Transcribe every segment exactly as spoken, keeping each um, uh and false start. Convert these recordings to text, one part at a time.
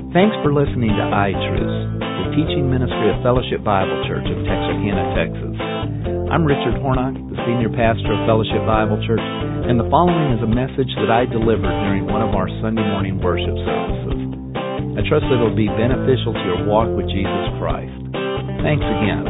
Thanks for listening to iTruth, the teaching ministry of Fellowship Bible Church of Texarkana, Texas. I'm Richard Hornock, the senior pastor of Fellowship Bible Church, and the following is a message that I delivered during one of our Sunday morning worship services. I trust that it will be beneficial to your walk with Jesus Christ. Thanks again.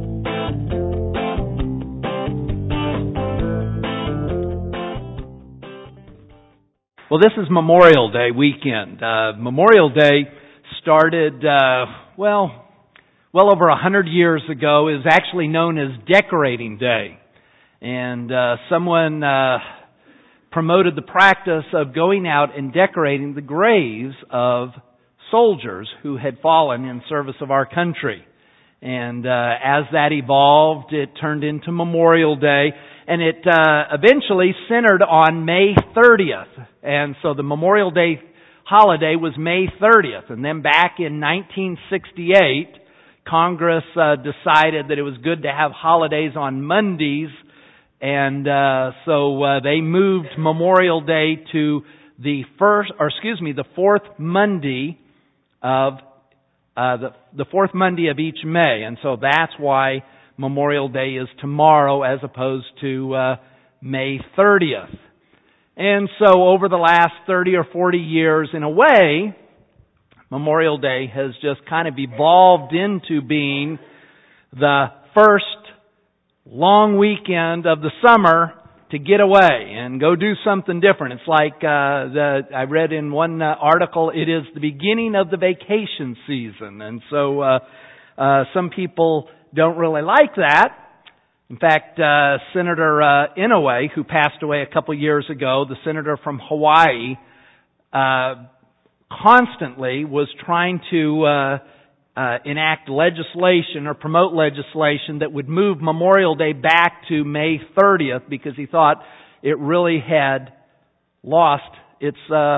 Well, this is Memorial Day weekend. Uh, Memorial Day started, uh, well, well over a hundred years ago. Is actually known as Decorating Day. And uh, someone uh, promoted the practice of going out and decorating the graves of soldiers who had fallen in service of our country. And uh, as that evolved, it turned into Memorial Day. And it uh, eventually centered on May thirtieth. And so the Memorial Day holiday was May thirtieth. And then back in nineteen sixty-eight, Congress uh, decided that it was good to have holidays on Mondays. And uh, so uh, they moved Memorial Day to the first, or excuse me, the fourth Monday of uh, the the fourth Monday of each May. And so that's why Memorial Day is tomorrow as opposed to uh, May thirtieth. And so over the last thirty or forty years, in a way, Memorial Day has just kind of evolved into being the first long weekend of the summer to get away and go do something different. It's like uh, the, I read in one uh, article, it is the beginning of the vacation season. And so uh, uh, some people don't really like that. In fact, uh, Senator uh, Inouye, who passed away a couple years ago, the senator from Hawaii, uh, constantly was trying to uh, uh, enact legislation or promote legislation that would move Memorial Day back to May thirtieth because he thought it really had lost its, uh,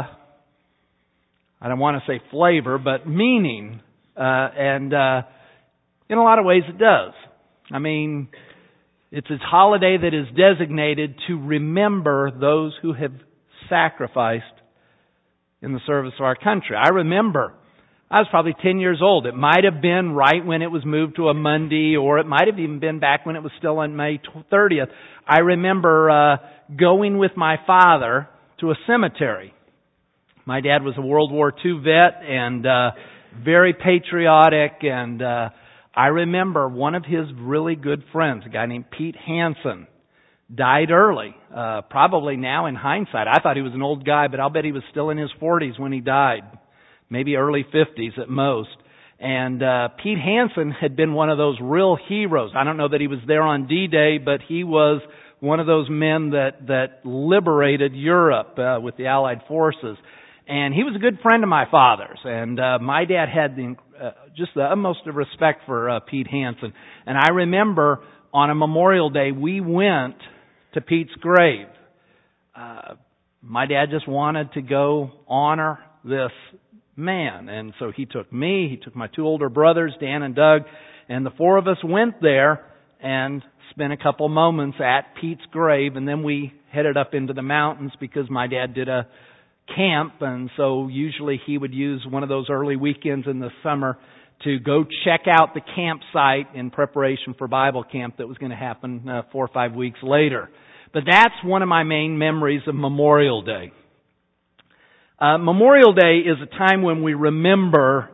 I don't want to say flavor, but meaning. Uh, and uh, in a lot of ways it does. I mean, it's a holiday that is designated to remember those who have sacrificed in the service of our country. I remember, I was probably ten years old. It might have been right when it was moved to a Monday, or it might have even been back when it was still on May thirtieth. I remember uh, going with my father to a cemetery. My dad was a World War Two vet and uh, very patriotic, and uh, I remember one of his really good friends, a guy named Pete Hansen, died early. Uh, probably now in hindsight, I thought he was an old guy, but I'll bet he was still in his forties when he died. Maybe early fifties at most. And uh, Pete Hansen had been one of those real heroes. I don't know that he was there on D-Day, but he was one of those men that, that liberated Europe uh, with the Allied forces. And he was a good friend of my father's. And uh, my dad had the uh, just the utmost of respect for uh, Pete Hansen. And I remember on a Memorial Day, we went to Pete's grave. Uh, my dad just wanted to go honor this man. And so he took me, he took my two older brothers, Dan and Doug, and the four of us went there and spent a couple moments at Pete's grave. And then we headed up into the mountains because my dad did a camp, and so usually he would use one of those early weekends in the summer to go check out the campsite in preparation for Bible camp that was going to happen uh, four or five weeks later. But that's one of my main memories of Memorial Day. Uh, Memorial Day is a time when we remember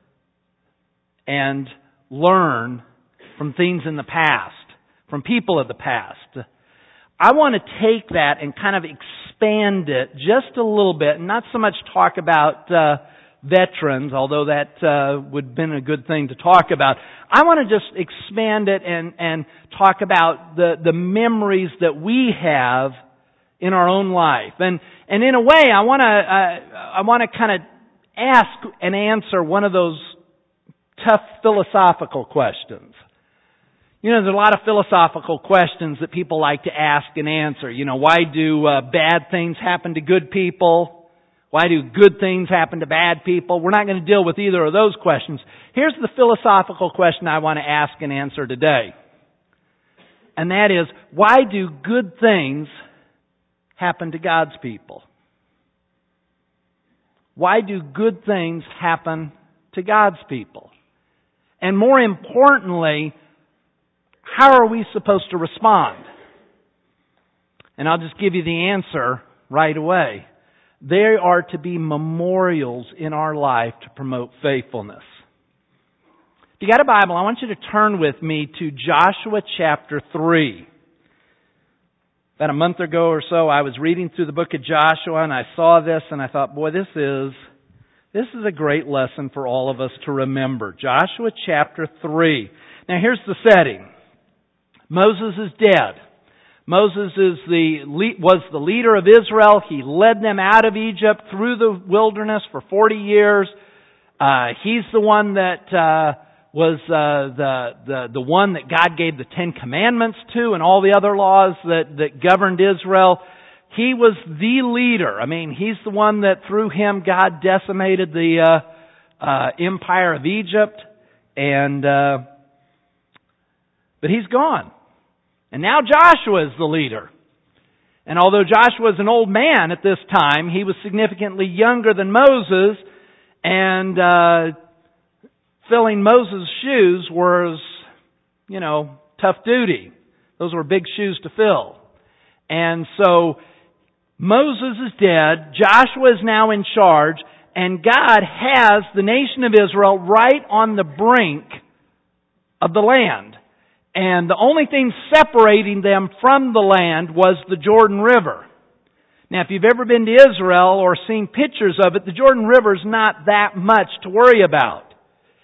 and learn from things in the past, from people of the past. I want to take that and kind of expand it just a little bit, and not so much talk about uh, veterans, although that uh, would have been a good thing to talk about. I want to just expand it and, and talk about the, the memories that we have in our own life. And, and in a way, I want to uh, I want to kind of ask and answer one of those tough philosophical questions. You know, there's a lot of philosophical questions that people like to ask and answer. You know, why do uh, bad things happen to good people? Why do good things happen to bad people? We're not going to deal with either of those questions. Here's the philosophical question I want to ask and answer today. And that is, why do good things happen to God's people? Why do good things happen to God's people? And more importantly, how are we supposed to respond? And I'll just give you the answer right away. There are to be memorials in our life to promote faithfulness. If you got a Bible, I want you to turn with me to Joshua chapter three. About a month ago or so, I was reading through the book of Joshua and I saw this and I thought, boy, this is, this is a great lesson for all of us to remember. Joshua chapter three. Now here's the setting. Moses is dead. Moses is the was the leader of Israel. He led them out of Egypt through the wilderness for forty years. Uh, he's the one that uh, was uh, the the the one that God gave the Ten Commandments to, and all the other laws that that governed Israel. He was the leader. I mean, he's the one that through him God decimated the uh, uh, empire of Egypt, and uh, but he's gone. And now Joshua is the leader. And although Joshua is an old man at this time, he was significantly younger than Moses, and uh, filling Moses' shoes was, you know, tough duty. Those were big shoes to fill. And so Moses is dead, Joshua is now in charge, and God has the nation of Israel right on the brink of the land. And the only thing separating them from the land was the Jordan River. Now, if you've ever been to Israel or seen pictures of it, the Jordan River's not that much to worry about,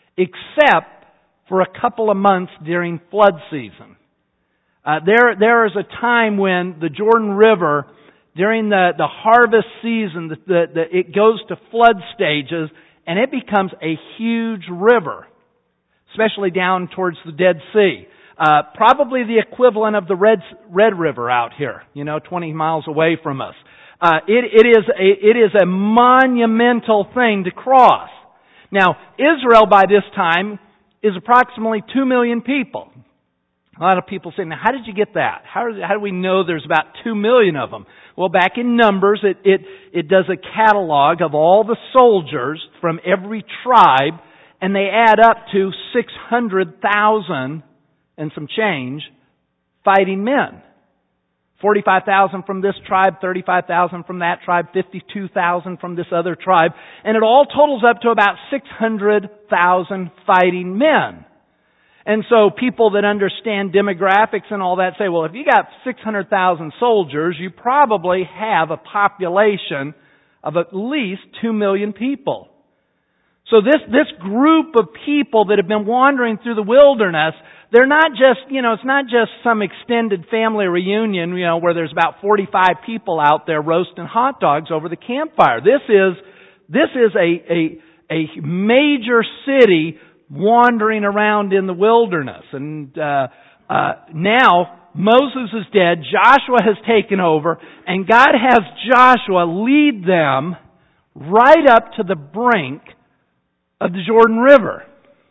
except for a couple of months during flood season. Uh, there, there is a time when the Jordan River, during the, the harvest season, the, the, the, it goes to flood stages, and it becomes a huge river, especially down towards the Dead Sea. Uh, probably the equivalent of the Red, Red River out here, you know, twenty miles away from us. Uh, it, it is a, it is a monumental thing to cross. Now, Israel by this time is approximately two million people. A lot of people say, now how did you get that? How, how do we know there's about two million of them? Well, back in Numbers, it, it, it does a catalog of all the soldiers from every tribe, and they add up to six hundred thousand and some change fighting men. forty-five thousand from this tribe, thirty-five thousand from that tribe, fifty-two thousand from this other tribe, and it all totals up to about six hundred thousand fighting men. And so people that understand demographics and all that say, well, if you got six hundred thousand soldiers, you probably have a population of at least two million people. So this, this group of people that have been wandering through the wilderness, they're not just, you know, it's not just some extended family reunion, you know, where there's about forty-five people out there roasting hot dogs over the campfire. This is, this is a, a, a major city wandering around in the wilderness. And, uh, uh, now Moses is dead, Joshua has taken over, and God has Joshua lead them right up to the brink of the Jordan River.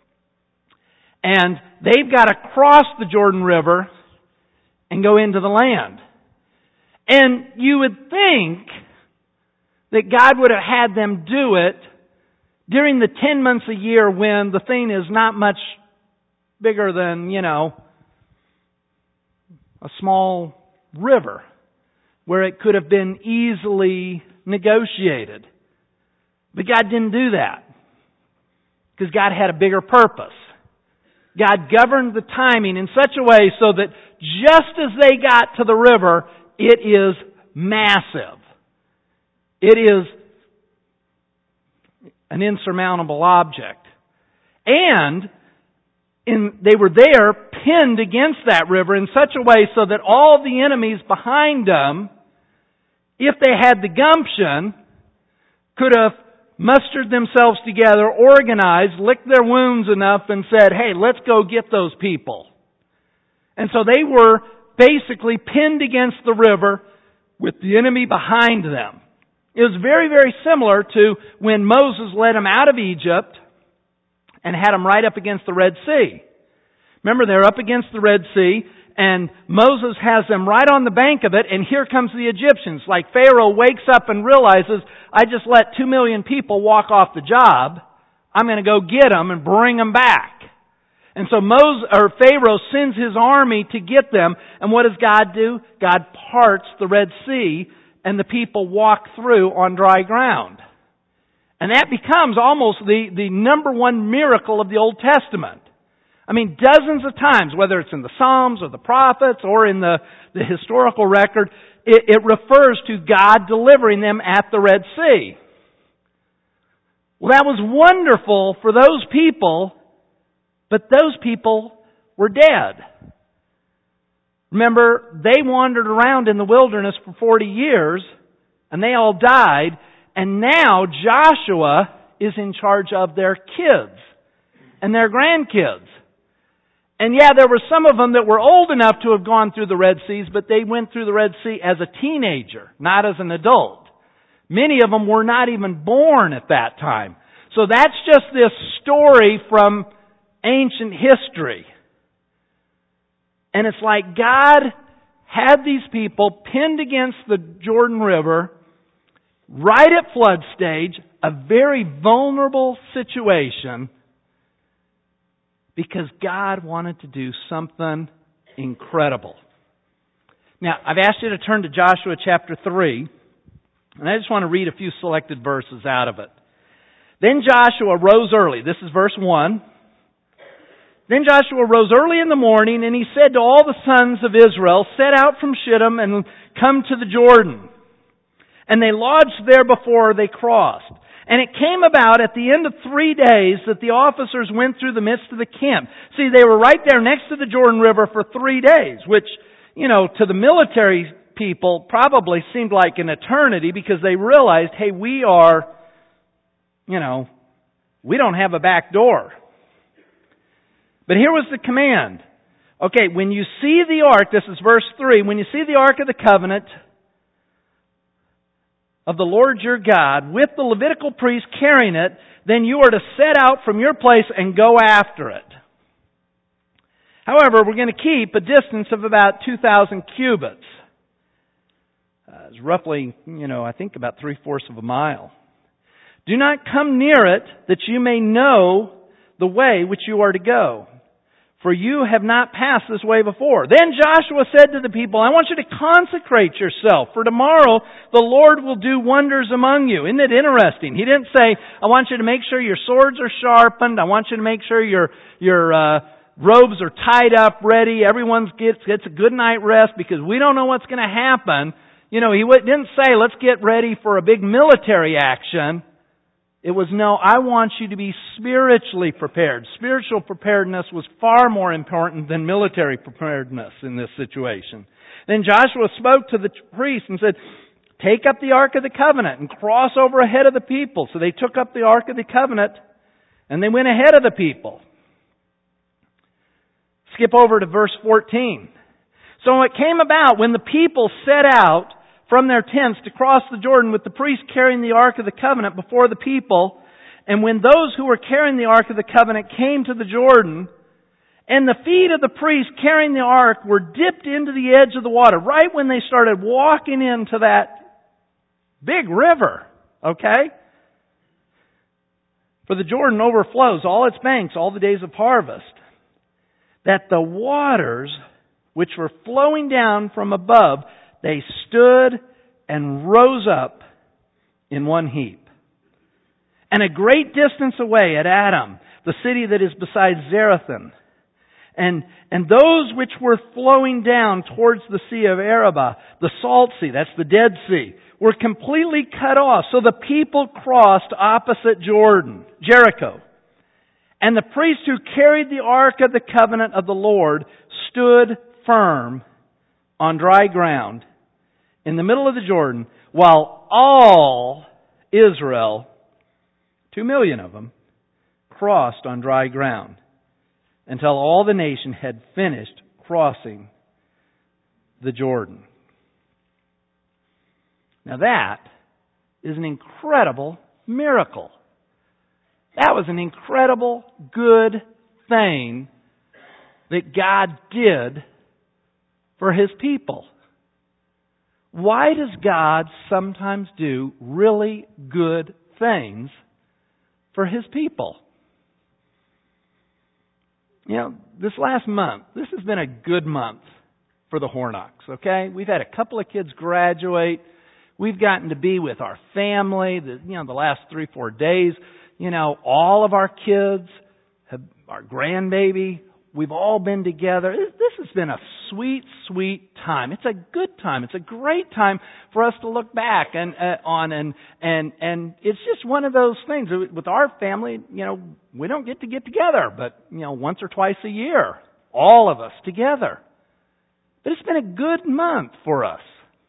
And they've got to cross the Jordan River and go into the land. And you would think that God would have had them do it during the ten months a year when the thing is not much bigger than, you know, a small river where it could have been easily negotiated. But God didn't do that because God had a bigger purpose. God governed the timing in such a way so that just as they got to the river, it is massive. It is an insurmountable object. And in, they were there pinned against that river in such a way so that all the enemies behind them, if they had the gumption, could have mustered themselves together, organized, licked their wounds enough and said, hey, let's go get those people. And so they were basically pinned against the river with the enemy behind them. It was very, very similar to when Moses led them out of Egypt and had them right up against the Red Sea. Remember, they're up against the Red Sea, and Moses has them right on the bank of it, and here comes the Egyptians. Like Pharaoh wakes up and realizes, I just let two million people walk off the job. I'm going to go get them and bring them back. And so Moses, or Pharaoh sends his army to get them, and what does God do? God parts the Red Sea, and the people walk through on dry ground. And that becomes almost the, the number one miracle of the Old Testament. I mean, dozens of times, whether it's in the Psalms or the prophets or in the, the historical record, it, it refers to God delivering them at the Red Sea. Well, that was wonderful for those people, but those people were dead. Remember, they wandered around in the wilderness for forty years, and they all died, and now Joshua is in charge of their kids and their grandkids. And yeah, there were some of them that were old enough to have gone through the Red Seas, but they went through the Red Sea as a teenager, not as an adult. Many of them were not even born at that time. So that's just this story from ancient history. And it's like God had these people pinned against the Jordan River right at flood stage, a very vulnerable situation, because God wanted to do something incredible. Now, I've asked you to turn to Joshua chapter three, and I just want to read a few selected verses out of it. Then Joshua rose early. This is verse one. Then Joshua rose early in the morning, and he said to all the sons of Israel, set out from Shittim and come to the Jordan. And they lodged there before they crossed. And it came about at the end of three days that the officers went through the midst of the camp. See, they were right there next to the Jordan River for three days, which, you know, to the military people probably seemed like an eternity, because they realized, hey, we are, you know, we don't have a back door. But here was the command. Okay, when you see the ark, this is verse three, when you see the ark of the covenant of the Lord your God, with the Levitical priest carrying it, then you are to set out from your place and go after it. However, we're going to keep a distance of about two thousand cubits. Uh, it's roughly, you know, I think about three-fourths of a mile. Do not come near it, that you may know the way which you are to go. For you have not passed this way before. Then Joshua said to the people, I want you to consecrate yourself, for tomorrow the Lord will do wonders among you. Isn't it interesting? He didn't say, I want you to make sure your swords are sharpened. I want you to make sure your your uh, robes are tied up, ready. Everyone gets, gets a good night rest, because we don't know what's going to happen. You know, he didn't say, let's get ready for a big military action. It was, no, I want you to be spiritually prepared. Spiritual preparedness was far more important than military preparedness in this situation. Then Joshua spoke to the priests and said, take up the Ark of the Covenant and cross over ahead of the people. So they took up the Ark of the Covenant and they went ahead of the people. Skip over to verse fourteen. So it came about when the people set out from their tents to cross the Jordan, with the priest carrying the Ark of the Covenant before the people. And when those who were carrying the Ark of the Covenant came to the Jordan, and the feet of the priest carrying the Ark were dipped into the edge of the water, right when they started walking into that big river, okay? For the Jordan overflows all its banks all the days of harvest, that the waters which were flowing down from above, they stood and rose up in one heap. And a great distance away at Adam, the city that is beside Zarethan, and, and those which were flowing down towards the Sea of Arabah, the Salt Sea, that's the Dead Sea, were completely cut off. So the people crossed opposite Jordan, Jericho. And the priest who carried the Ark of the Covenant of the Lord stood firm on dry ground in the middle of the Jordan, while all Israel, two million of them, crossed on dry ground, until all the nation had finished crossing the Jordan. Now that is an incredible miracle. That was an incredible, good thing that God did for His people? Why does God sometimes do really good things for His people? You know, this last month, this has been a good month for the Hornocks, okay? We've had a couple of kids graduate. We've gotten to be with our family, the, you know, the last three, four days. You know, all of our kids, have, our grandbaby, we've all been together. This has been a sweet, sweet time. It's a good time. It's a great time for us to look back and uh, on, and and and it's just one of those things. With our family, you know, we don't get to get together, but you know, once or twice a year, all of us together. But it's been a good month for us,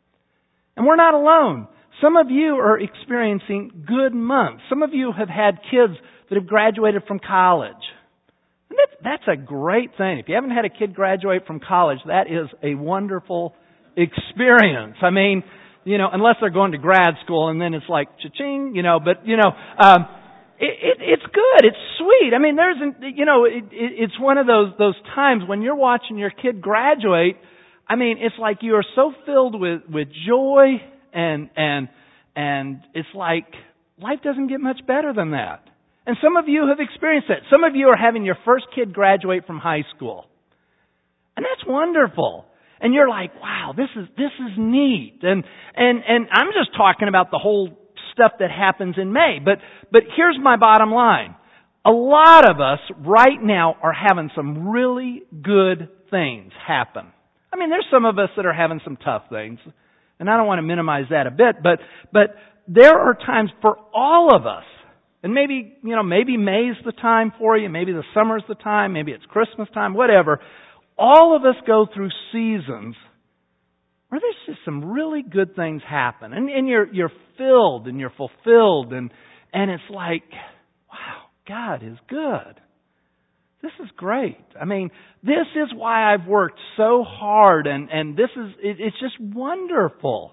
and we're not alone. Some of you are experiencing good months. Some of you have had kids that have graduated from college. And that's, that's a great thing. If you haven't had a kid graduate from college, that is a wonderful experience. I mean, you know, unless they're going to grad school and then it's like cha-ching, you know, but, you know, um, it, it, it's good. It's sweet. I mean, there's, an, you know, it, it, it's one of those, those times when you're watching your kid graduate. I mean, it's like you are so filled with, with joy and, and, and it's like life doesn't get much better than that. And some of you have experienced that. Some of you are having your first kid graduate from high school. And that's wonderful. And you're like, wow, this is this is neat. And and and I'm just talking about the whole stuff that happens in May. But but here's my bottom line. A lot of us right now are having some really good things happen. I mean, there's some of us that are having some tough things. And I don't want to minimize that a bit, but but there are times for all of us. And maybe, you know, maybe May's the time for you. Maybe the summer's the time. Maybe it's Christmas time, whatever. All of us go through seasons where there's just some really good things happen. And, and you're, you're filled and you're fulfilled. And, and it's like, wow, God is good. This is great. I mean, this is why I've worked so hard. And, and this is, it, it's just wonderful.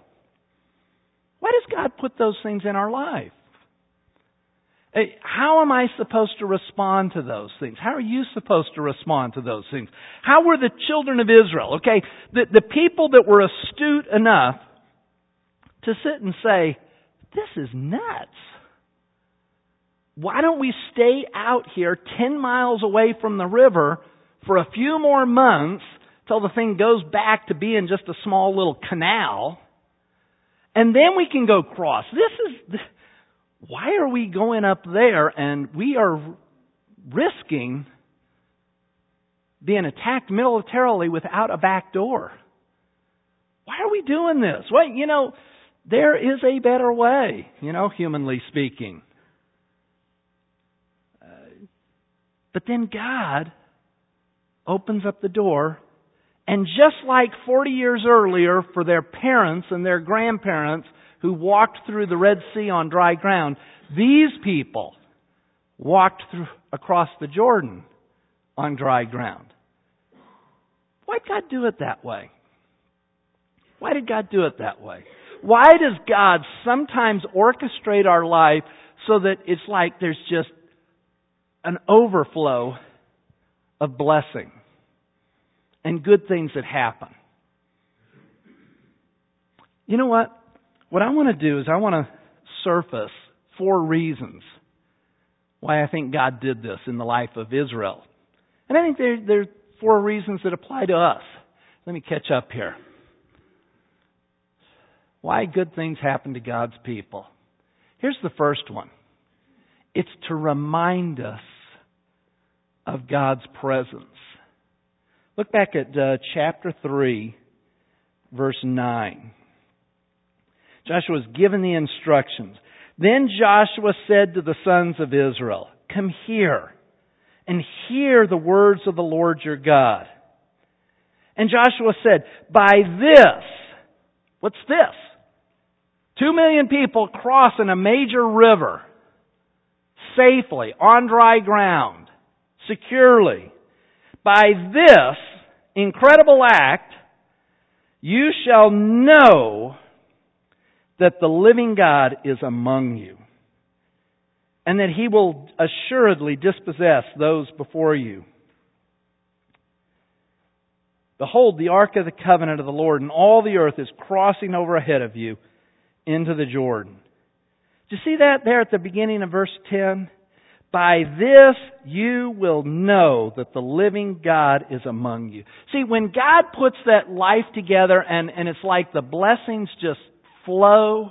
Why does God put those things in our life? How am I supposed to respond to those things? How are you supposed to respond to those things? How were the children of Israel? Okay, the, the people that were astute enough to sit and say, this is nuts. Why don't we stay out here ten miles away from the river for a few more months till the thing goes back to being just a small little canal, and then we can go cross. This is... Why are we going up there and we are risking being attacked militarily without a back door? Why are we doing this? Well, you know, there is a better way, you know, humanly speaking. Uh, but then God opens up the door, and just like forty years earlier for their parents and their grandparents who walked through the Red Sea on dry ground, these people walked through across the Jordan on dry ground. Why did God do it that way? Why did God do it that way? Why does God sometimes orchestrate our life so that it's like there's just an overflow of blessing and good things that happen? You know what? What I want to do is I want to surface four reasons why I think God did this in the life of Israel. And I think there, there are four reasons that apply to us. Let me catch up here. Why good things happen to God's people. Here's the first one. It's to remind us of God's presence. Look back at uh, chapter three, verse nine. Joshua was given the instructions. Then Joshua said to the sons of Israel, come here and hear the words of the Lord your God. And Joshua said, by this, what's this? Two million people crossing a major river safely, on dry ground, securely. By this incredible act, you shall know that the living God is among you, and that He will assuredly dispossess those before you. Behold, the ark of the covenant of the Lord, and all the earth is crossing over ahead of you into the Jordan. Do you see that there at the beginning of verse ten? By this you will know that the living God is among you. See, when God puts that life together and, and it's like the blessings just flow,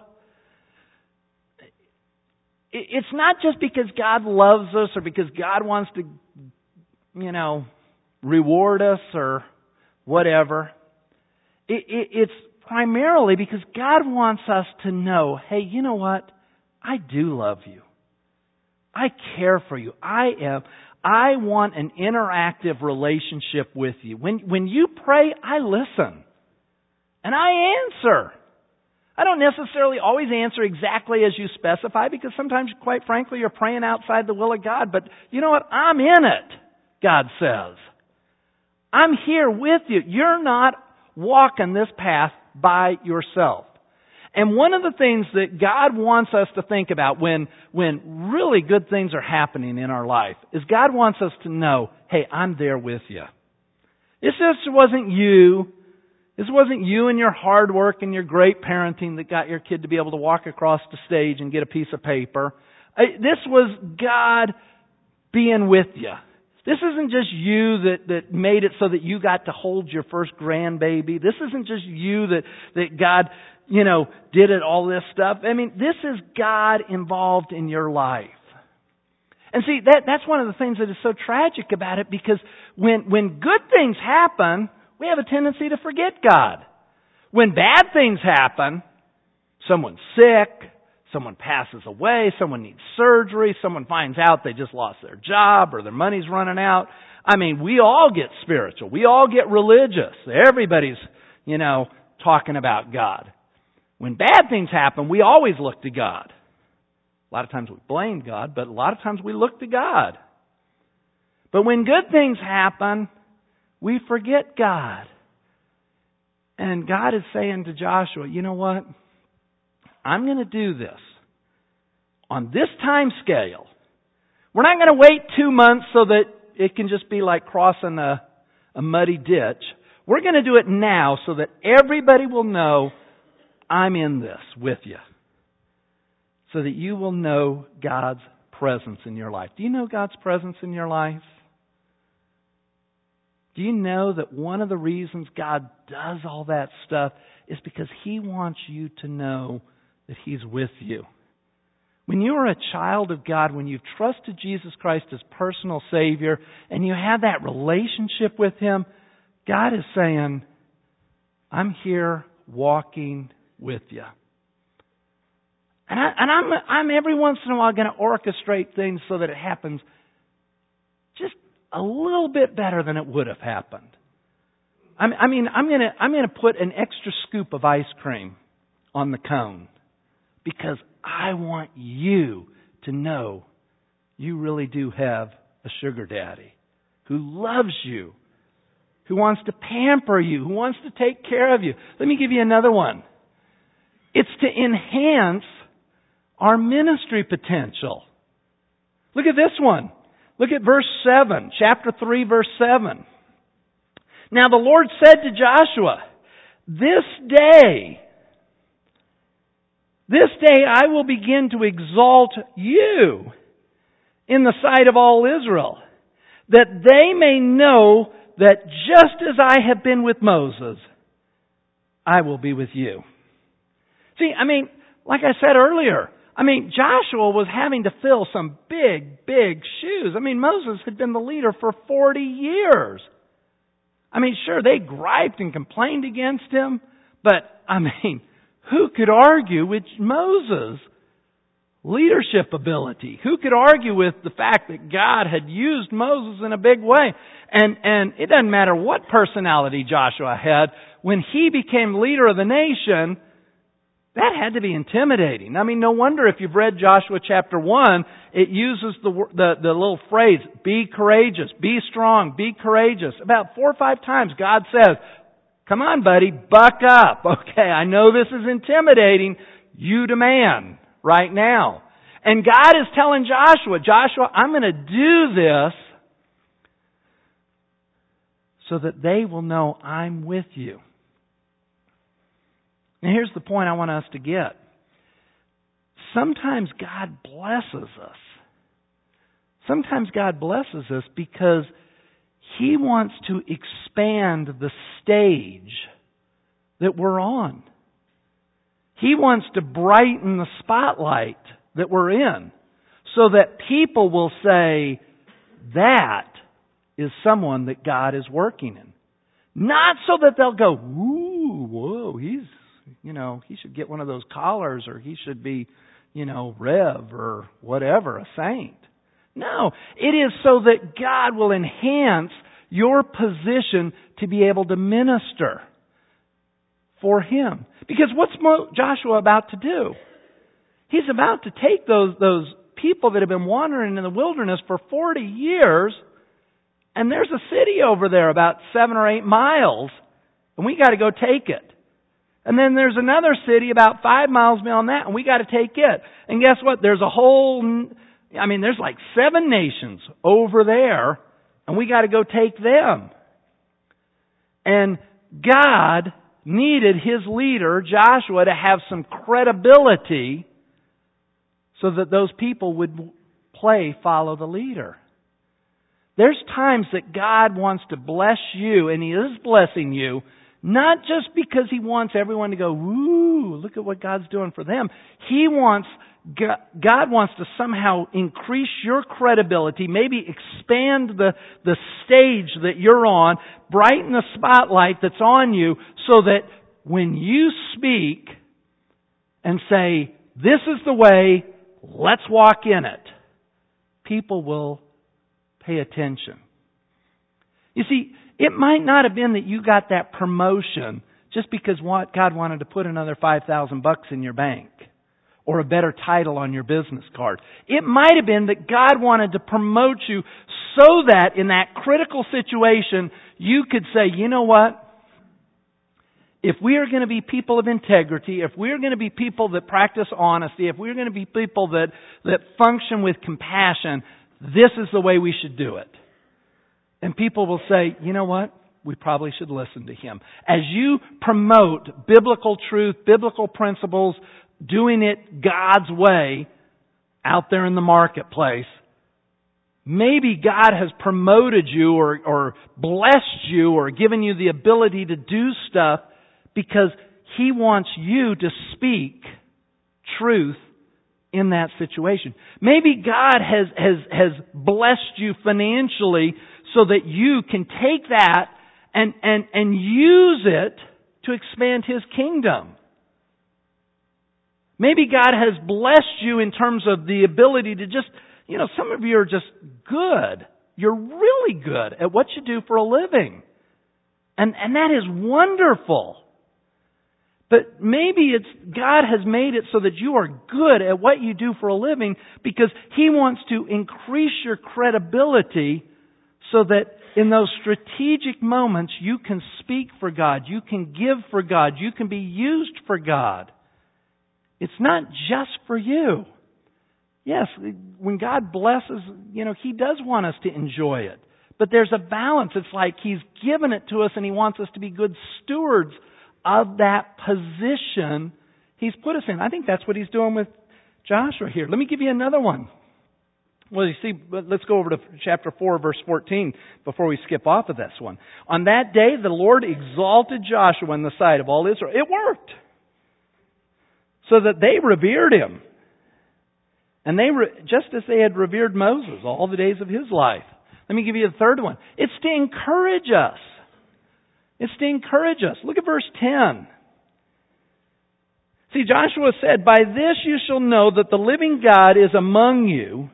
it's not just because God loves us or because God wants to, you know, reward us or whatever. It, it, it's primarily because God wants us to know, hey, you know what? I do love you. I care for you. I am. I want an interactive relationship with you. When when you pray, I listen. And I answer. I don't necessarily always answer exactly as you specify because sometimes, quite frankly, you're praying outside the will of God. But you know what? I'm in it, God says. I'm here with you. You're not walking this path by yourself. And one of the things that God wants us to think about when, when really good things are happening in our life is God wants us to know, hey, I'm there with you. This just wasn't you. This wasn't you and your hard work and your great parenting that got your kid to be able to walk across the stage and get a piece of paper. This was God being with you. This isn't just you that, that made it so that you got to hold your first grandbaby. This isn't just you that, that God, you know, did it, all this stuff. I mean, this is God involved in your life. And see, that that's one of the things that is so tragic about it, because when, when good things happen, we have a tendency to forget God. When bad things happen, someone's sick, someone passes away, someone needs surgery, someone finds out they just lost their job or their money's running out. I mean, we all get spiritual. We all get religious. Everybody's, you know, talking about God. When bad things happen, we always look to God. A lot of times we blame God, but a lot of times we look to God. But when good things happen, we forget God. And God is saying to Joshua, you know what? I'm going to do this on this time scale. We're not going to wait two months so that it can just be like crossing a, a muddy ditch. We're going to do it now so that everybody will know I'm in this with you. So that you will know God's presence in your life. Do you know God's presence in your life? Do you know that one of the reasons God does all that stuff is because He wants you to know that He's with you? When you are a child of God, when you've trusted Jesus Christ as personal Savior, and you have that relationship with Him, God is saying, I'm here walking with you. And, I, and I'm, I'm every once in a while going to orchestrate things so that it happens just a little bit better than it would have happened. I mean, I mean I'm going to I'm going to put an extra scoop of ice cream on the cone because I want you to know you really do have a sugar daddy who loves you, who wants to pamper you, who wants to take care of you. Let me give you another one. It's to enhance our ministry potential. Look at this one. Look at verse seven, chapter three, verse seven. Now the Lord said to Joshua, this day, this day I will begin to exalt you in the sight of all Israel, that they may know that just as I have been with Moses, I will be with you. See, I mean, like I said earlier, I mean, Joshua was having to fill some big, big shoes. I mean, Moses had been the leader for forty years. I mean, sure, they griped and complained against him, but, I mean, who could argue with Moses' leadership ability? Who could argue with the fact that God had used Moses in a big way? And, and it doesn't matter what personality Joshua had, when he became leader of the nation, that had to be intimidating. I mean, no wonder if you've read Joshua chapter one, it uses the, the the little phrase, be courageous, be strong, be courageous. About four or five times God says, come on, buddy, buck up. Okay, I know this is intimidating. You demand right now. And God is telling Joshua, Joshua, I'm going to do this so that they will know I'm with you. Now here's the point I want us to get. Sometimes God blesses us. Sometimes God blesses us because He wants to expand the stage that we're on. He wants to brighten the spotlight that we're in so that people will say, that is someone that God is working in. Not so that they'll go, ooh, whoa, he's, you know, he should get one of those collars, or he should be, you know, Rev or whatever, a saint. No, it is so that God will enhance your position to be able to minister for Him. Because what's Joshua about to do? He's about to take those, those people that have been wandering in the wilderness for forty years, and there's a city over there about seven or eight miles, and we got to go take it. And then there's another city about five miles beyond that, and we got to take it. And guess what? There's a whole, I mean, there's like seven nations over there, and we got to go take them. And God needed His leader, Joshua, to have some credibility so that those people would play follow the leader. There's times that God wants to bless you, and He is blessing you, not just because He wants everyone to go, woo, look at what God's doing for them. He wants, God wants to somehow increase your credibility, maybe expand the, the stage that you're on, brighten the spotlight that's on you, so that when you speak and say, this is the way, let's walk in it, people will pay attention. You see, it might not have been that you got that promotion just because God wanted to put another five thousand bucks in your bank or a better title on your business card. It might have been that God wanted to promote you so that in that critical situation you could say, you know what? If we are going to be people of integrity, if we're going to be people that practice honesty, if we're going to be people that, that function with compassion, this is the way we should do it. And people will say, you know what? We probably should listen to him. As you promote biblical truth, biblical principles, doing it God's way out there in the marketplace, maybe God has promoted you or, or blessed you or given you the ability to do stuff because He wants you to speak truth in that situation. Maybe God has, has, has blessed you financially so that you can take that and, and, and use it to expand His kingdom. Maybe God has blessed you in terms of the ability to just, you know, some of you are just good. You're really good at what you do for a living. And, and that is wonderful. But maybe it's God has made it so that you are good at what you do for a living because He wants to increase your credibility so that in those strategic moments you can speak for God, you can give for God, you can be used for God. It's not just for you. Yes, when God blesses, you know, He does want us to enjoy it. But there's a balance. It's like He's given it to us and He wants us to be good stewards of that position He's put us in. I think that's what He's doing with Joshua here. Let me give you another one. Well, you see, let's go over to chapter four, verse fourteen, before we skip off of this one. On that day, the Lord exalted Joshua in the sight of all Israel. It worked. So that they revered him. And they, re- just as they had revered Moses all the days of his life. Let me give you the third one. It's to encourage us. It's to encourage us. Look at verse ten. See, Joshua said, "By this you shall know that the living God is among you,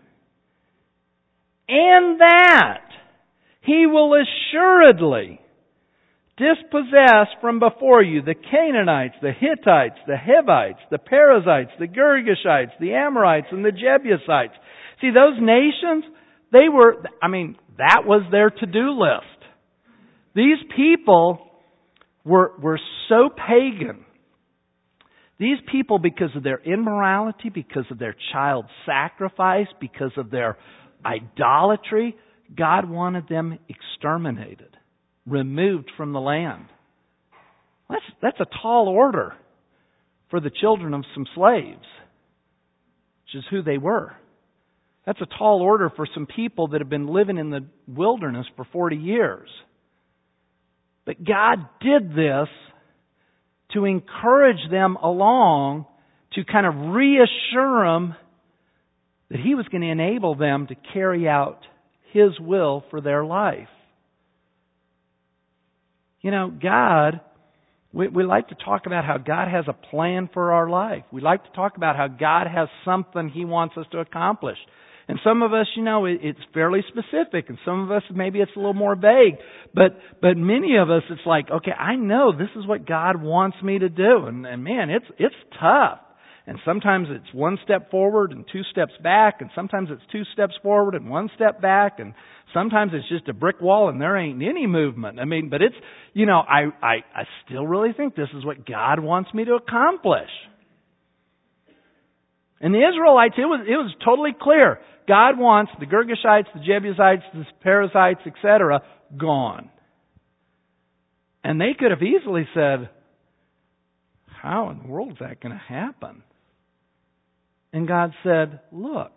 and that He will assuredly dispossess from before you the Canaanites, the Hittites, the Hivites, the Perizzites, the Girgashites, the Amorites, and the Jebusites." See, those nations, they were, I mean, that was their to-do list. These people were, were so pagan. These people, because of their immorality, because of their child sacrifice, because of their idolatry, God wanted them exterminated, removed from the land. That's, that's a tall order for the children of some slaves, which is who they were. That's a tall order for some people that have been living in the wilderness for forty years. But God did this to encourage them along, to kind of reassure them that He was going to enable them to carry out His will for their life. You know, God, we, we like to talk about how God has a plan for our life. We like to talk about how God has something He wants us to accomplish. And some of us, you know, it, it's fairly specific, and some of us, maybe it's a little more vague. But but many of us, it's like, okay, I know this is what God wants me to do. And, and man, it's it's tough. And sometimes it's one step forward and two steps back, and sometimes it's two steps forward and one step back, and sometimes it's just a brick wall and there ain't any movement. I mean, but it's, you know, I, I, I still really think this is what God wants me to accomplish. And the Israelites, it was, it was totally clear. God wants the Girgashites, the Jebusites, the Perizzites, et cetera, gone. And they could have easily said, how in the world is that going to happen? And God said, look,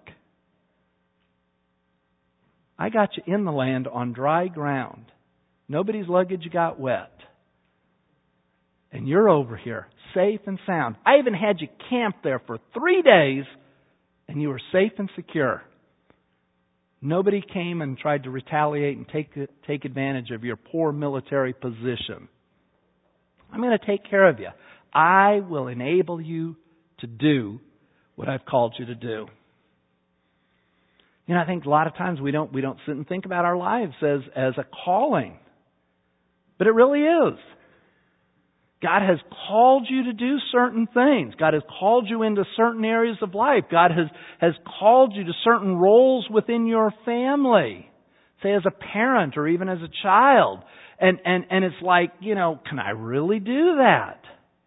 I got you in the land on dry ground. Nobody's luggage got wet. And you're over here, safe and sound. I even had you camped there for three days, and you were safe and secure. Nobody came and tried to retaliate and take take advantage of your poor military position. I'm going to take care of you. I will enable you to do what I've called you to do. You know, I think a lot of times we don't we don't sit and think about our lives as, as a calling. But it really is. God has called you to do certain things. God has called you into certain areas of life. God has, has called you to certain roles within your family. Say as a parent or even as a child. And, and, and it's like, you know, can I really do that?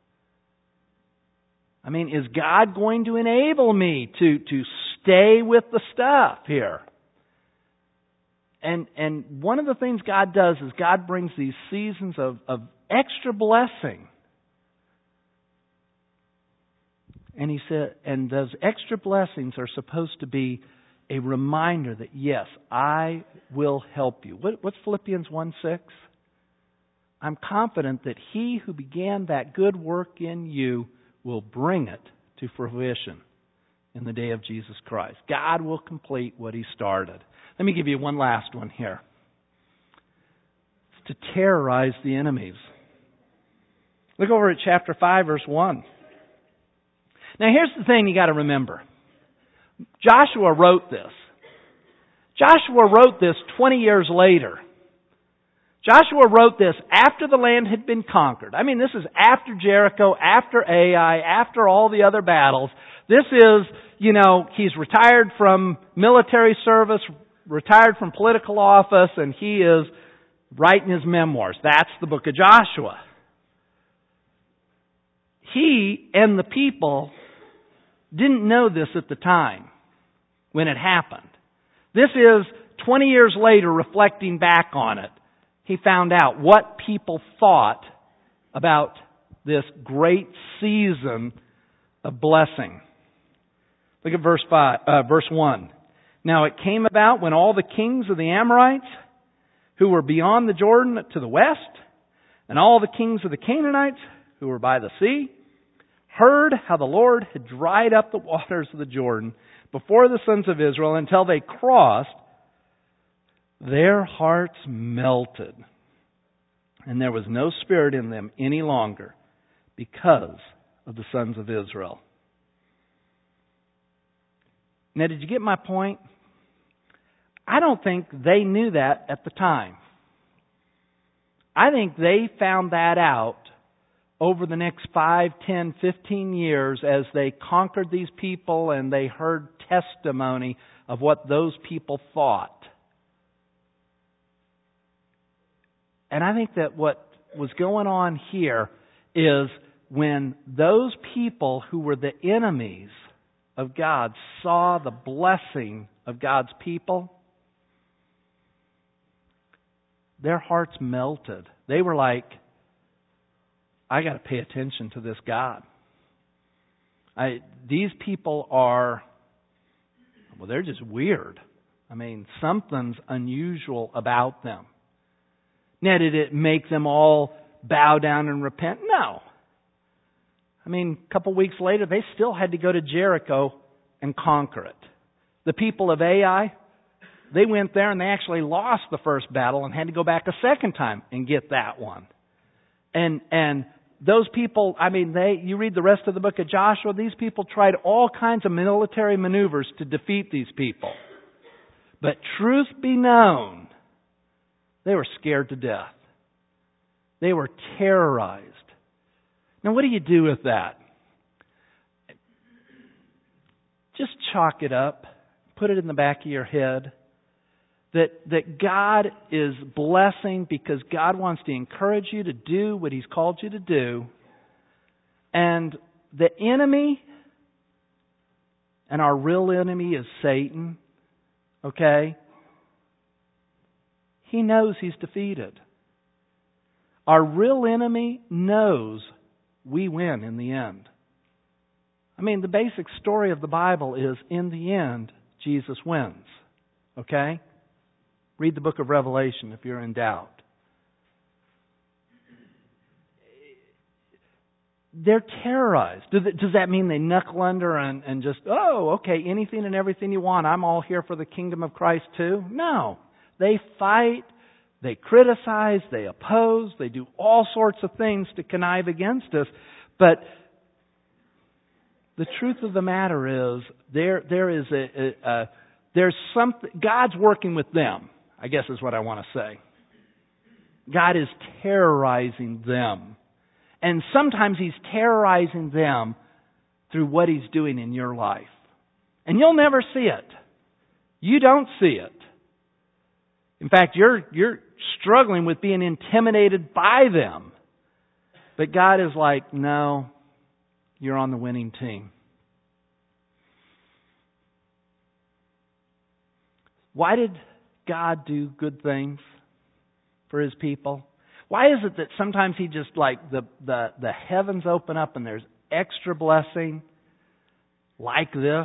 I mean, is God going to enable me to, to stay with the stuff here? And and one of the things God does is God brings these seasons of, of extra blessing. And He said, and those extra blessings are supposed to be a reminder that, yes, I will help you. What, what's Philippians one six? I'm confident that He who began that good work in you will bring it to fruition in the day of Jesus Christ. God will complete what He started. Let me give you one last one here. It's to terrorize the enemies. Look over at chapter five, verse one. Now here's the thing you got to remember. Joshua wrote this. Joshua wrote this twenty years later. Joshua wrote this after the land had been conquered. I mean, this is after Jericho, after Ai, after all the other battles. This is, you know, he's retired from military service, retired from political office, and he is writing his memoirs. That's the book of Joshua. He and the people didn't know this at the time when it happened. This is twenty years later, reflecting back on it. He found out what people thought about this great season of blessing. Look at verse five, uh, verse one. Now it came about when all the kings of the Amorites who were beyond the Jordan to the west, and all the kings of the Canaanites who were by the sea, heard how the Lord had dried up the waters of the Jordan before the sons of Israel until they crossed, their hearts melted, and there was no spirit in them any longer because of the sons of Israel. Now, did you get my point? I don't think they knew that at the time. I think they found that out over the next five, ten, fifteen years as they conquered these people and they heard testimony of what those people thought. And I think that what was going on here is when those people who were the enemies of God saw the blessing of God's people, their hearts melted. They were like, I got to pay attention to this God. I, these people are, well, they're just weird. I mean, something's unusual about them. Now, did it make them all bow down and repent? No. I mean, a couple weeks later, they still had to go to Jericho and conquer it. The people of Ai, they went there and they actually lost the first battle and had to go back a second time and get that one. And and those people, I mean, they you read the rest of the book of Joshua, these people tried all kinds of military maneuvers to defeat these people. But truth be known, they were scared to death. They were terrorized. Now, what do you do with that? Just chalk it up. Put it in the back of your head. That, that God is blessing because God wants to encourage you to do what He's called you to do. And the enemy, and our real enemy is Satan, okay? He knows he's defeated. Our real enemy knows we win in the end. I mean, the basic story of the Bible is, in the end, Jesus wins. Okay? Read the book of Revelation if you're in doubt. They're terrorized. Does that mean they knuckle under and, and just, oh, okay, anything and everything you want, I'm all here for the kingdom of Christ too? No. They fight, they criticize, they oppose, they do all sorts of things to connive against us. But the truth of the matter is, there there is a, a, a there's something, God's working with them, I guess is what I want to say. God is terrorizing them. And sometimes He's terrorizing them through what He's doing in your life. And you'll never see it. You don't see it. In fact, you're you're struggling with being intimidated by them. But God is like, no, you're on the winning team. Why did God do good things for His people? Why is it that sometimes He just like the, the, the heavens open up and there's extra blessing like this?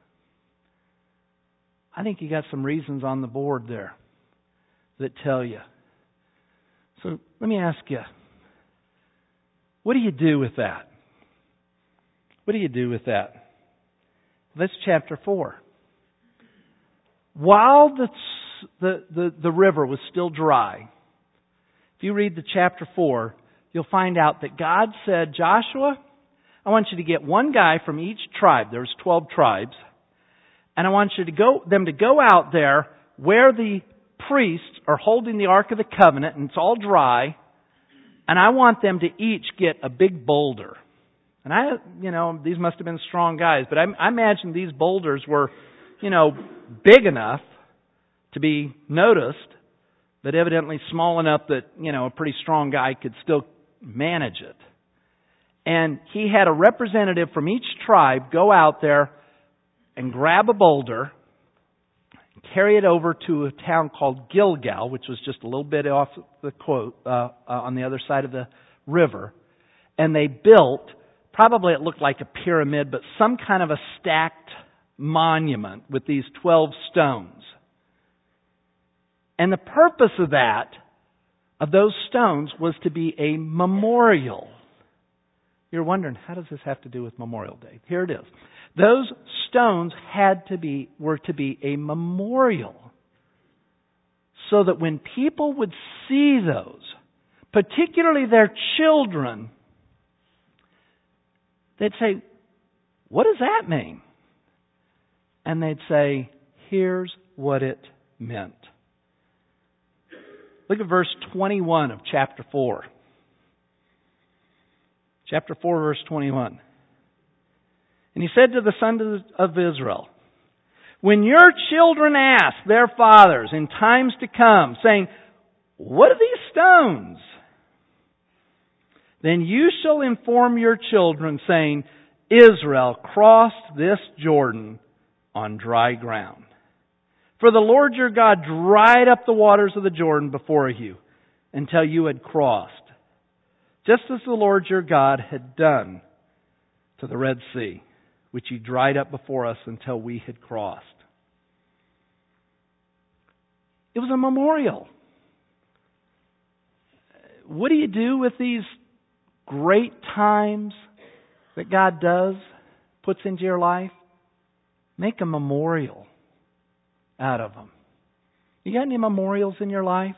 I think you got some reasons on the board there that tell you. So let me ask you, what do you do with that? What do you do with that? That's chapter four. While the, the, the, the river was still dry, if you read the chapter four, you'll find out that God said, Joshua, I want you to get one guy from each tribe. There's twelve tribes. And I want you to go, them to go out there where the priests are holding the Ark of the Covenant and it's all dry. And I want them to each get a big boulder. And I, you know, these must have been strong guys, but I, I imagine these boulders were, you know, big enough to be noticed, but evidently small enough that, you know, a pretty strong guy could still manage it. And he had a representative from each tribe go out there and grab a boulder, carry it over to a town called Gilgal, which was just a little bit off the quote, uh, uh, on the other side of the river. And they built, probably it looked like a pyramid, but some kind of a stacked monument with these twelve stones. And the purpose of that, of those stones, was to be a memorial. You're wondering, how does this have to do with Memorial Day? Here it is. Those stones had to be, were to be a memorial. So that when people would see those, particularly their children, they'd say, what does that mean? And they'd say, here's what it meant. Look at verse twenty-one of chapter four. Chapter four, verse twenty-one. And he said to the sons of Israel, when your children ask their fathers in times to come, saying, what are these stones? Then you shall inform your children, saying, Israel crossed this Jordan on dry ground. For the Lord your God dried up the waters of the Jordan before you until you had crossed, just as the Lord your God had done to the Red Sea, which He dried up before us until we had crossed. It was a memorial. What do you do with these great times that God does, puts into your life? Make a memorial out of them. You got any memorials in your life?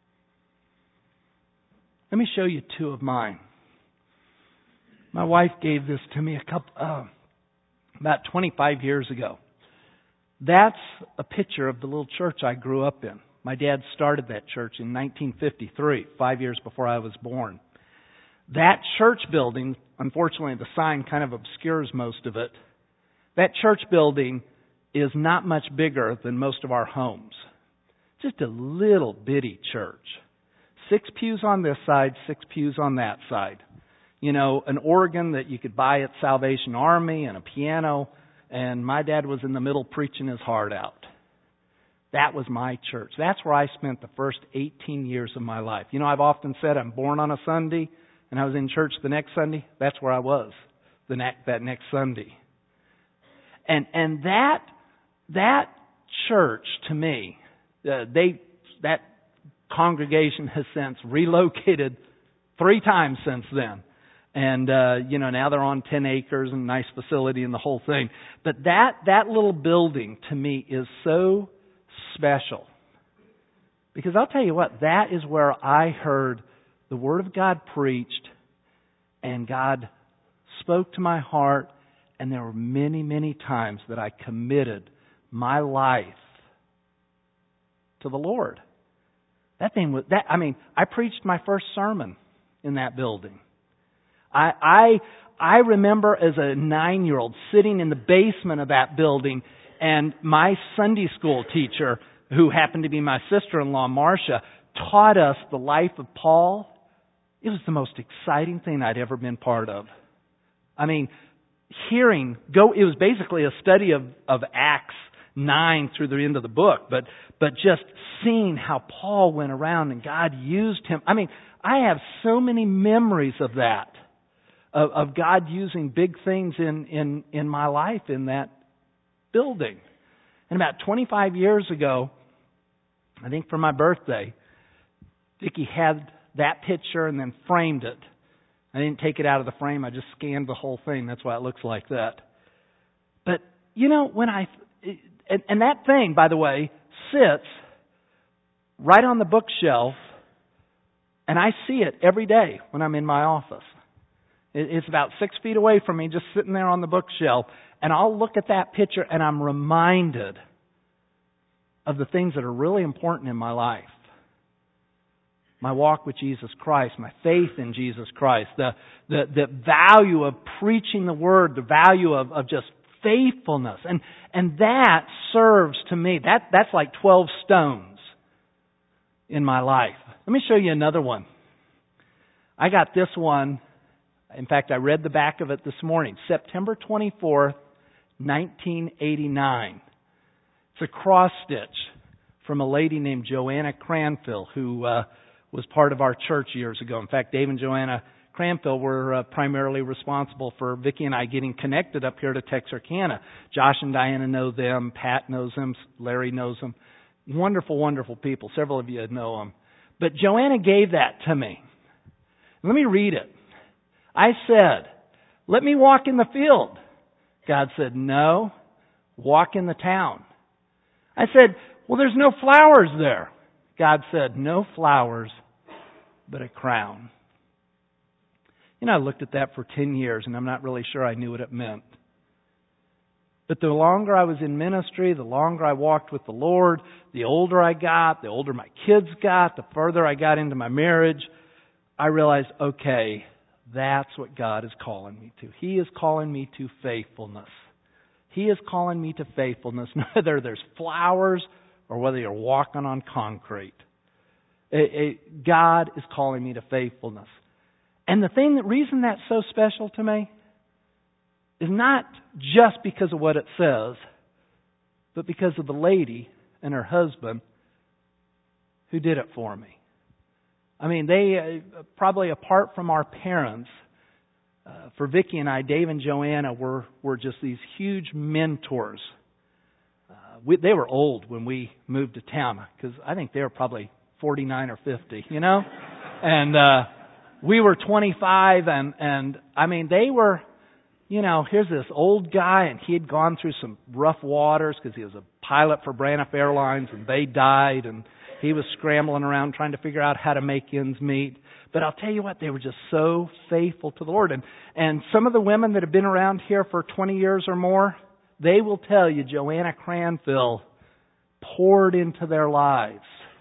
Let me show you two of mine. My wife gave this to me a couple, uh, about twenty-five years ago. That's a picture of the little church I grew up in. My dad started that church in nineteen fifty-three, five years before I was born. That church building, unfortunately the sign kind of obscures most of it. That church building is not much bigger than most of our homes. Just a little bitty church. Six pews on this side, six pews on that side. You know, an organ that you could buy at Salvation Army and a piano. And my dad was in the middle preaching his heart out. That was my church. That's where I spent the first eighteen years of my life. You know, I've often said I'm born on a Sunday and I was in church the next Sunday. That's where I was the next, that next Sunday. And and that that church to me, uh, they that congregation has since relocated three times since then. And, uh, you know, now they're on ten acres and a nice facility and the whole thing. But that, that little building to me is so special. Because I'll tell you what, that is where I heard the Word of God preached and God spoke to my heart. And there were many, many times that I committed my life to the Lord. That thing was, that, I mean, I preached my first sermon in that building. I, I I remember as a nine-year-old sitting in the basement of that building, and my Sunday school teacher, who happened to be my sister-in-law, Marcia, taught us the life of Paul. It was the most exciting thing I'd ever been part of. I mean, hearing, go. It was basically a study of, of Acts nine through the end of the book, but but just seeing how Paul went around and God used him. I mean, I have so many memories of that. Of, of God using big things in, in, in my life in that building. And about twenty-five years ago, I think for my birthday, Vicki had that picture and then framed it. I didn't take it out of the frame. I just scanned the whole thing. That's why it looks like that. But, you know, when I... And, and that thing, by the way, sits right on the bookshelf, and I see it every day when I'm in my office. It's about six feet away from me, just sitting there on the bookshelf. And I'll look at that picture and I'm reminded of the things that are really important in my life. My walk with Jesus Christ, my faith in Jesus Christ, the the, the value of preaching the Word, the value of, of just faithfulness. And and that serves to me, that that's like twelve stones in my life. Let me show you another one. I got this one. In fact, I read the back of it this morning. September twenty-fourth, nineteen eighty-nine. It's a cross stitch from a lady named Joanna Cranfield, who uh, was part of our church years ago. In fact, Dave and Joanna Cranfield were uh, primarily responsible for Vicki and I getting connected up here to Texarkana. Josh and Diana know them. Pat knows them. Larry knows them. Wonderful, wonderful people. Several of you know them. But Joanna gave that to me. Let me read it. I said, "Let me walk in the field." God said, "No, walk in the town." I said, "Well, there's no flowers there." God said, "No flowers, but a crown." You know, I looked at that for ten years, and I'm not really sure I knew what it meant. But the longer I was in ministry, the longer I walked with the Lord, the older I got, the older my kids got, the further I got into my marriage, I realized, okay, that's what God is calling me to. He is calling me to faithfulness. He is calling me to faithfulness, whether there's flowers or whether you're walking on concrete. It, it, God is calling me to faithfulness. And the thing, the reason that's so special to me is not just because of what it says, but because of the lady and her husband who did it for me. I mean, they, uh, probably apart from our parents, uh, for Vicki and I, Dave and Joanna were, were just these huge mentors. Uh, we, they were old when we moved to town, because I think they were probably forty-nine or fifty, you know? And uh, we were twenty-five, and, and I mean, they were, you know, here's this old guy, and he had gone through some rough waters because he was a pilot for Braniff Airlines, and they died, and he was scrambling around trying to figure out how to make ends meet. But I'll tell you what, they were just so faithful to the Lord. And, and some of the women that have been around here for twenty years or more, they will tell you Joanna Cranfield poured into their lives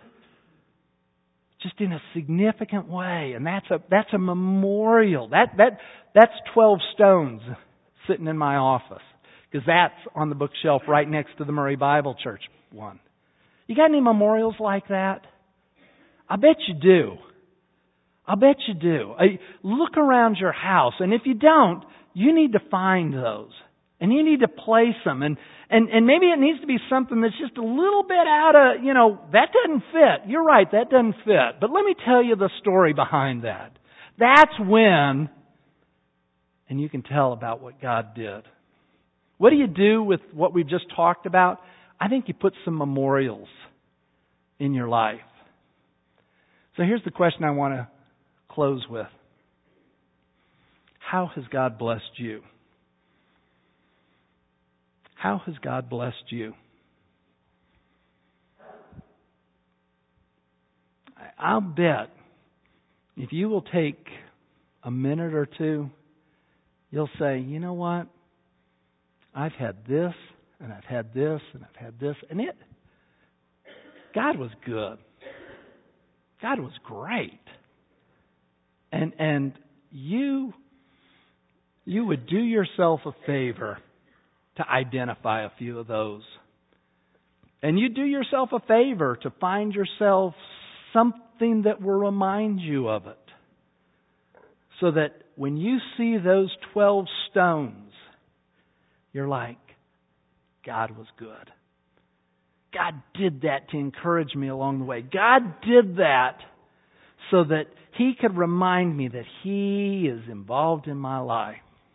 just in a significant way. And that's a that's a memorial. That that that's twelve stones sitting in my office, because that's on the bookshelf right next to the Murray Bible Church one. You got any memorials like that? I bet you do. I bet you do. Look around your house, and if you don't, you need to find those. And you need to place them. And, and, and maybe it needs to be something that's just a little bit out of, you know, that doesn't fit. You're right, that doesn't fit. But let me tell you the story behind that. That's when, and you can tell about what God did. What do you do with what we've just talked about? I think you put some memorials in your life. So here's the question I want to close with. How has God blessed you? How has God blessed you? I'll bet if you will take a minute or two, you'll say, you know what? I've had this, and I've had this, and I've had this, and it, God was good. God was great. And and you you would do yourself a favor to identify a few of those. And you do yourself a favor to find yourself something that will remind you of it. So that when you see those twelve stones, you're like, God was good. God did that to encourage me along the way. God did that so that He could remind me that He is involved in my life.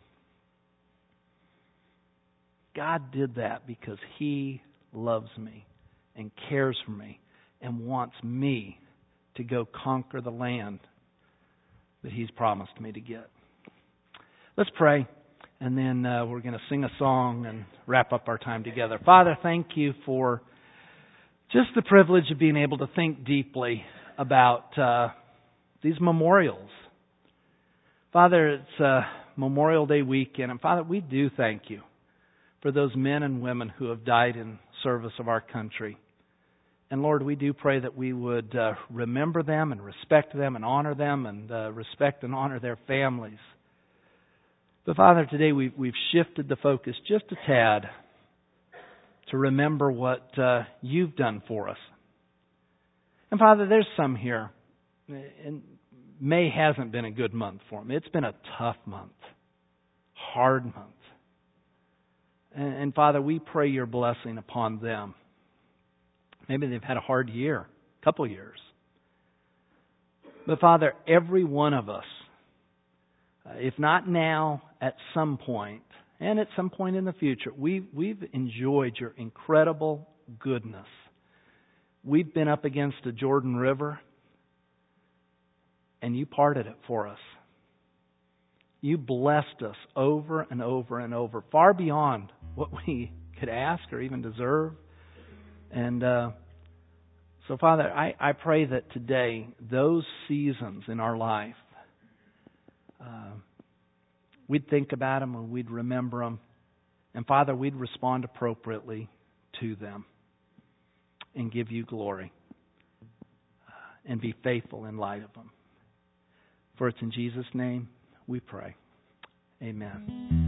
God did that because He loves me and cares for me and wants me to go conquer the land that He's promised me to get. Let's pray, and then uh, we're going to sing a song and wrap up our time together. Father, thank You for just the privilege of being able to think deeply about uh, these memorials. Father, it's uh, Memorial Day weekend, and Father, we do thank You for those men and women who have died in service of our country. And Lord, we do pray that we would uh, remember them and respect them and honor them and uh, respect and honor their families. But Father, today we've, we've shifted the focus just a tad to remember what uh, You've done for us. And Father, there's some here, and May hasn't been a good month for them. It's been a tough month, hard month. And, and Father, we pray Your blessing upon them. Maybe they've had a hard year, a couple years. But Father, every one of us, uh, if not now, at some point, and at some point in the future, we've, we've enjoyed Your incredible goodness. We've been up against the Jordan River, and You parted it for us. You blessed us over and over and over, far beyond what we could ask or even deserve. And uh, so, Father, I, I pray that today, those seasons in our life, uh, we'd think about them and we'd remember them. And, Father, we'd respond appropriately to them and give You glory and be faithful in light of them. For it's in Jesus' name we pray. Amen.